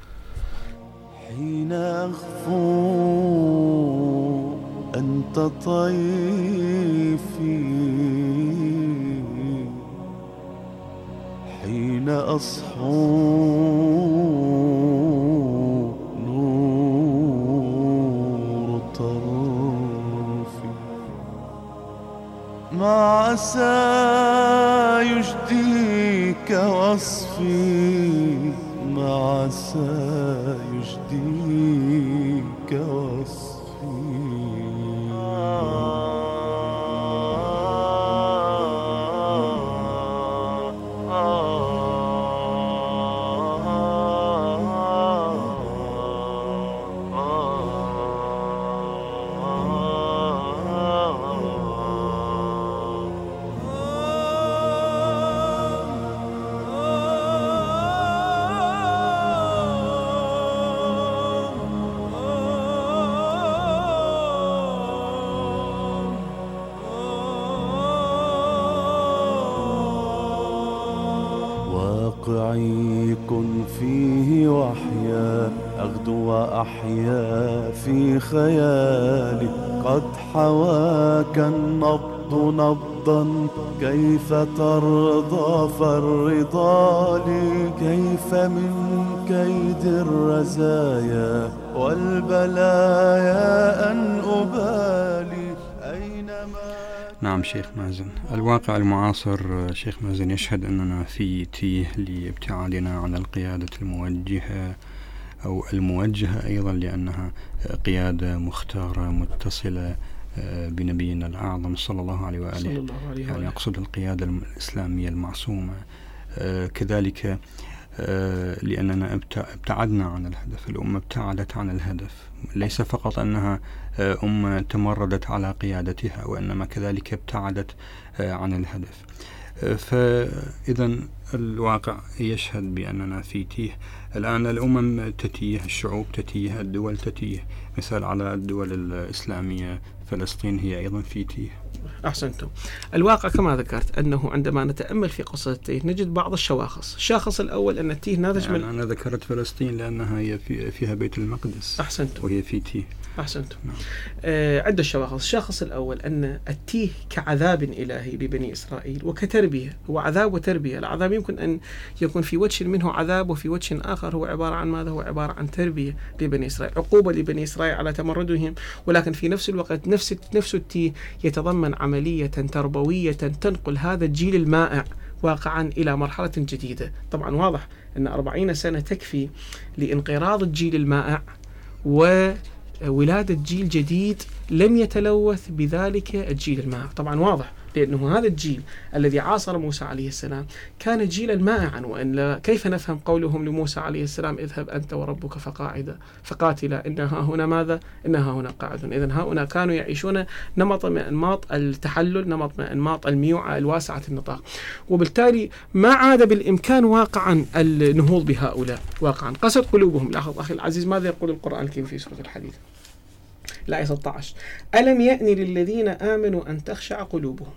Speaker 7: حين أغفو أنت طيفي، حين
Speaker 1: أصحو نور طرفي ما عسى يجديك وصفي ما عسى يجديك وصفي واقعي كن فيه وحيا أغدو وأحيا في خيالي قد حواك النبض نبضا كيف ترضى فالرضا لي كيف من كيد الرزايا والبلايا أن أبالي أينما.
Speaker 3: نعم شيخ مازن، الواقع المعاصر شيخ مازن يشهد أننا في تيه لابتعادنا عن القيادة الموجهة أو الموجهة أيضا، لأنها قيادة مختارة متصلة بنبينا الأعظم صلى الله عليه وآله، صلى الله عليه يعني أقصد القيادة الإسلامية المعصومة. كذلك لأننا ابتعدنا عن الهدف، الأمة ابتعدت عن الهدف، ليس فقط أنها أمة تمردت على قيادتها، وإنما كذلك ابتعدت عن الهدف. فإذا الواقع يشهد بأننا في تيه. الآن الأمم تتيه، الشعوب تتيه، الدول تتيه، مثال على الدول الإسلامية فلسطين هي أيضا في تيه.
Speaker 4: أحسنتم. الواقع كما ذكرت أنه عندما نتأمل في قصة التيه نجد بعض الشواخص. الشاخص الأول أن التيه ناتج
Speaker 3: يعني
Speaker 4: من
Speaker 3: أنا ذكرت فلسطين لأنها هي في فيها بيت المقدس.
Speaker 4: أحسنتم.
Speaker 3: وهي في تيه.
Speaker 4: أحسنتم. نعم. آه عدة شواخص. الشاخص الأول أن التيه كعذاب إلهي لبني إسرائيل وكتربية، هو عذاب وتربية. العذاب يمكن أن يكون في وجه منه عذاب وفي وجه آخر هو عبارة عن ماذا؟ هو عبارة عن تربية لبني إسرائيل، عقوبة لبني إسرائيل على تمردهم، ولكن في نفس الوقت نفس نفس التيه يتضمن عملية تربوية تنقل هذا الجيل المائع واقعا إلى مرحلة جديدة. طبعا واضح أن أربعين سنة تكفي لانقراض الجيل المائع وولادة جيل جديد لم يتلوث بذلك الجيل المائع. طبعا واضح لأنه هذا الجيل الذي عاصر موسى عليه السلام كان جيلا مائعا، وإلا كيف نفهم قولهم لموسى عليه السلام اذهب أنت وربك فقاعدا فقاتلا إنها هنا ماذا؟ إنها هنا قاعدون. إذن هؤلاء كانوا يعيشون نمط من أنماط التحلل، نمط من أنماط الميوعة الواسعة النطاق، وبالتالي ما عاد بالإمكان واقعا النهوض بهؤلاء. واقعا قست قلوبهم. لاحظ أخي العزيز ماذا يقول القرآن الكريم في سورة الحديث الآية ستة عشر: ألم يأن للذين آمنوا أن تخشع قلوبهم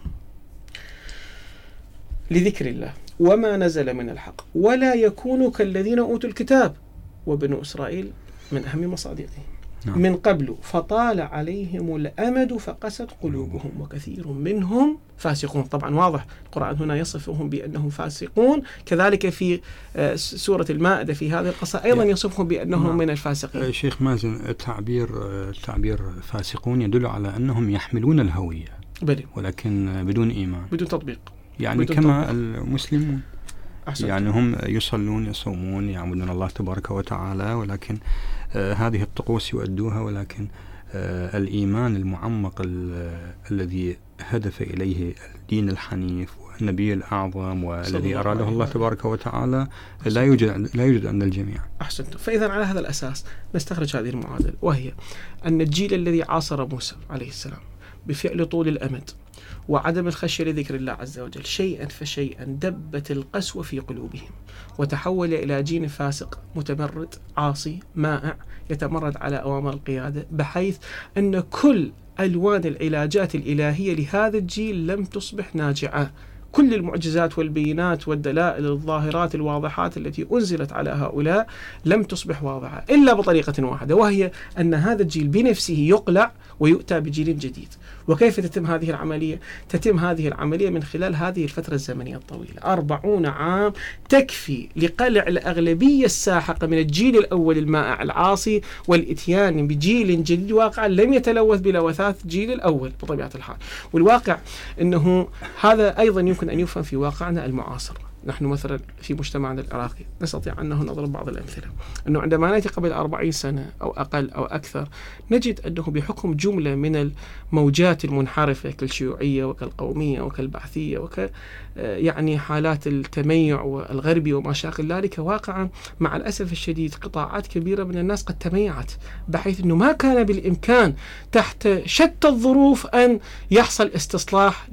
Speaker 4: لذكر الله وما نزل من الحق ولا يكونوا كالذين أوتوا الكتاب وبنو إسرائيل من أهم مصادقهم نعم. من قبل فطال عليهم الأمد فقست قلوبهم وكثير منهم فاسقون. طبعا واضح القرآن هنا يصفهم بأنهم فاسقون، كذلك في سورة المائدة في هذه القصة أيضا يصفهم بأنهم نعم. من الفاسقين.
Speaker 3: شيخ مازن، التعبير التعبير فاسقون يدل على أنهم يحملون الهوية بلي. ولكن بدون إيمان،
Speaker 4: بدون تطبيق،
Speaker 3: يعني بدون كما تطبيق. المسلمون أحسن. يعني هم يصلون يصومون يعبدون الله تبارك وتعالى، ولكن آه هذه الطقوس يؤدوها، ولكن آه الإيمان المعمق الذي هدف إليه الدين الحنيف والنبي الأعظم والذي أراده الله تبارك وتعالى لا يوجد لا يوجد عند الجميع.
Speaker 4: أحسنت. فإذا على هذا الأساس نستخرج هذه المعادلة، وهي أن الجيل الذي عاصر موسى عليه السلام بفعل طول الأمد وعدم الخشية لذكر الله عز وجل شيئا فشيئا دبت القسوة في قلوبهم وتحول إلى جيل فاسق متمرد عاصي مائع يتمرد على أوامر القيادة، بحيث أن كل ألوان العلاجات الإلهية لهذا الجيل لم تصبح ناجعة. كل المعجزات والبينات والدلائل الظاهرات الواضحات التي أنزلت على هؤلاء لم تصبح واضحة إلا بطريقة واحدة، وهي أن هذا الجيل بنفسه يقلع ويؤتى بجيل جديد. وكيف تتم هذه العملية؟ تتم هذه العملية من خلال هذه الفترة الزمنية الطويلة، أربعون عام تكفي لقلع الأغلبية الساحقة من الجيل الأول المائع العاصي والإتيان بجيل جديد واقعا لم يتلوث بلوثات الجيل الأول بطبيعة الحال. والواقع أنه هذا أيضا يمكن أن يفهم في واقعنا المعاصر. نحن مثلا في مجتمعنا العراقي نستطيع أنه نضرب بعض الأمثلة، أنه عندما نأتي قبل أربعين سنة أو أقل أو أكثر نجد أنه بحكم جملة من الموجات المنحرفة كالشيوعية وكالقومية وكالبعثية وك يعني حالات التميع والغربي وما شاكل ذلك، واقعا مع الأسف الشديد قطاعات كبيرة من الناس قد تميعت، بحيث أنه ما كان بالإمكان تحت شتى الظروف أن يحصل استصلاح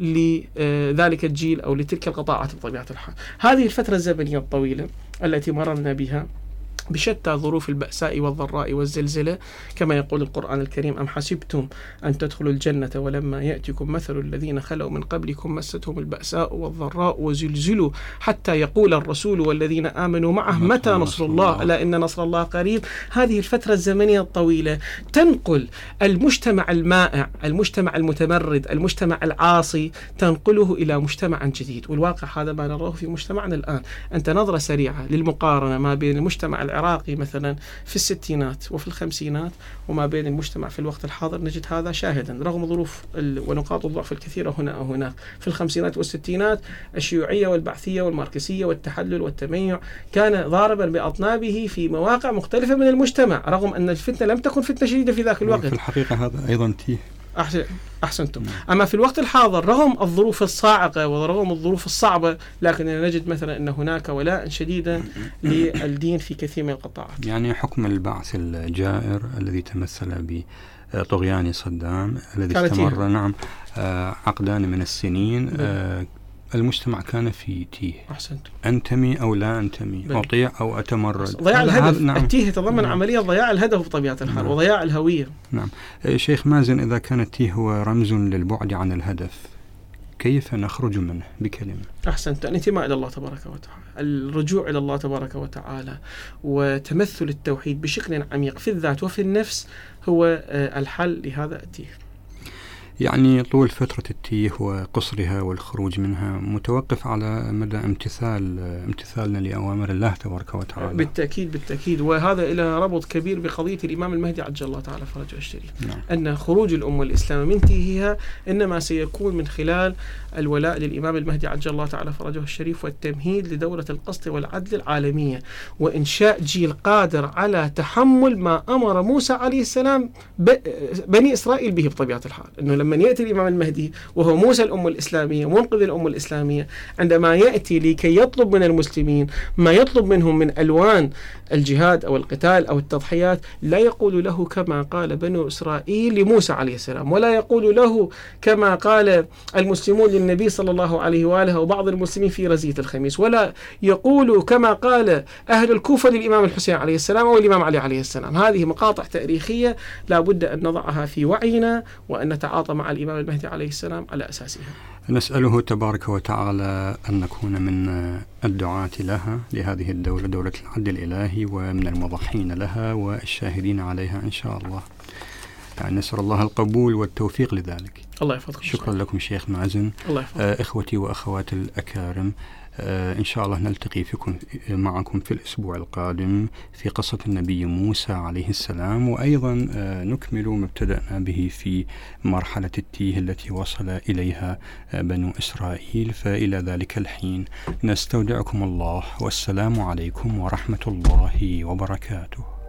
Speaker 4: لذلك الجيل أو لتلك القطاعات بطبيعة الحال. هذه الفترة الزمنية الطويلة التي مررنا بها بشتى ظروف البأساء والضراء والزلزلة، كما يقول القرآن الكريم: أم حسبتم أن تدخلوا الجنة ولما يأتكم مثل الذين خلوا من قبلكم مستهم البأساء والضراء وزلزلوا حتى يقول الرسول والذين آمنوا معه متى نصر الله ألا إن نصر الله قريب. هذه الفترة الزمنية الطويلة تنقل المجتمع المائع، المجتمع المتمرد، المجتمع العاصي، تنقله إلى مجتمع جديد. والواقع هذا ما نراه في مجتمعنا الآن. أنت نظرة سريعة للمقارنة ما بين المجتمع العراقي مثلا في الستينات وفي الخمسينات وما بين المجتمع في الوقت الحاضر، نجد هذا شاهدا رغم ظروف ونقاط الضعف الكثيرة هنا أو هناك. في الخمسينات والستينات الشيوعية والبعثية والماركسية والتحلل والتميع كان ضاربا بأطنابه في مواقع مختلفة من المجتمع، رغم أن الفتنة لم تكن فتنة شديدة في ذاك الوقت.
Speaker 3: في الحقيقة هذا أيضا تيه.
Speaker 4: أحسن أحسنتم. أما في الوقت الحاضر رغم الظروف الصاعقة ورغم الظروف الصعبة، لكننا نجد مثلا أن هناك ولاء شديدا للدين في كثير من القطاعات.
Speaker 3: يعني حكم البعث الجائر الذي تمثل بطغيان صدام الذي استمر نعم عقدان من السنين، المجتمع كان في تيه.
Speaker 4: أحسنت.
Speaker 3: أنتمي أو لا أنتمي، أطيع أو أتمرد.
Speaker 4: ضياع الهدف. نعم. التيه يتضمن نعم. عملية ضياع الهدف بطبيعة الحال. نعم. وضياع الهوية.
Speaker 3: نعم. شيخ مازن، إذا كان التيه هو رمز للبعد عن الهدف، كيف نخرج منه بكلمة؟
Speaker 4: أحسنت. الانتماء إلى الله تبارك وتعالى، الرجوع إلى الله تبارك وتعالى، وتمثل التوحيد بشكل عميق في الذات وفي النفس هو الحل لهذا التيه.
Speaker 3: يعني طول فترة التيه وقصرها والخروج منها متوقف على مدى امتثال امتثالنا لأوامر الله تبارك وتعالى.
Speaker 4: بالتأكيد بالتأكيد، وهذا إلى ربط كبير بقضية الإمام المهدي عجل الله تعالى فرجه الشريف. نعم. أن خروج الأمة الإسلامية من تيهها إنما سيكون من خلال الولاء للإمام المهدي عجل الله تعالى فرجه الشريف، والتمهيد لدولة القسط والعدل العالمية، وإنشاء جيل قادر على تحمل ما أمر موسى عليه السلام بني إسرائيل به بطبيعة الحال. إنه لما من يأتي الإمام المهدي وهو موسى الأمة الإسلامية منقذ الأمة الإسلامية، عندما يأتي لكي يطلب من المسلمين ما يطلب منهم من ألوان الجهاد أو القتال أو التضحيات، لا يقول له كما قال بنو إسرائيل لموسى عليه السلام، ولا يقول له كما قال المسلمون للنبي صلى الله عليه وآله وبعض المسلمين في رزية الخميس، ولا يقول كما قال أهل الكوفة للإمام الحسين عليه السلام أو الإمام علي عليه السلام. هذه مقاطع تاريخية لا بد أن نضعها في وعينا وأن نتعاطى مع الإمام المهدي عليه السلام على أساسها.
Speaker 3: نسأله تبارك وتعالى أن نكون من الدعاة لها، لهذه الدولة، دولة العدل الإلهي، ومن المضحين لها والشاهدين عليها إن شاء الله. يعني نسأل الله القبول والتوفيق لذلك.
Speaker 4: الله يحفظكم.
Speaker 3: شكرا لكم شيخ مازن.
Speaker 4: الله يحفظكم.
Speaker 3: آه إخوتي وأخواتي الأكارم، آه إن شاء الله نلتقي فيكم معكم في الأسبوع القادم في قصة النبي موسى عليه السلام، وأيضا آه نكمل ما ابتدأنا به في مرحلة التيه التي وصل إليها آه بنو إسرائيل. فإلى ذلك الحين نستودعكم الله، والسلام عليكم ورحمة الله وبركاته.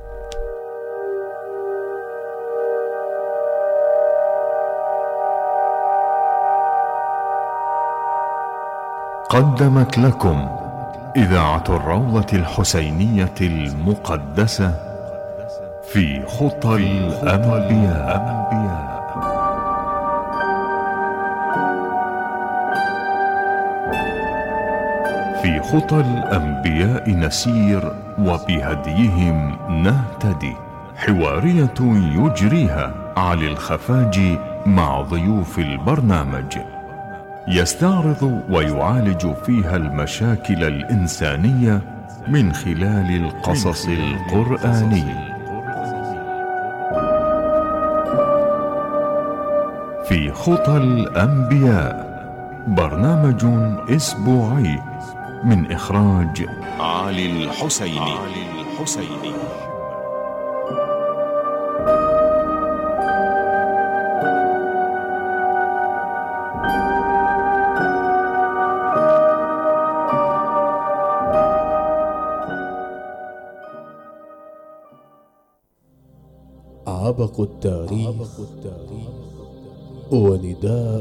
Speaker 2: قدمت لكم إذاعة الروضة الحسينية المقدسة في خطى الأنبياء. في خطى الأنبياء نسير وبهديهم نهتدي، حوارية يجريها علي الخفاجي مع ضيوف البرنامج. يستعرض ويعالج فيها المشاكل الإنسانية من خلال القصص القرآني. في خطى الأنبياء، برنامج أسبوعي من إخراج
Speaker 1: علي الحسيني. علي الحسيني.
Speaker 7: عبق التاريخ ونداء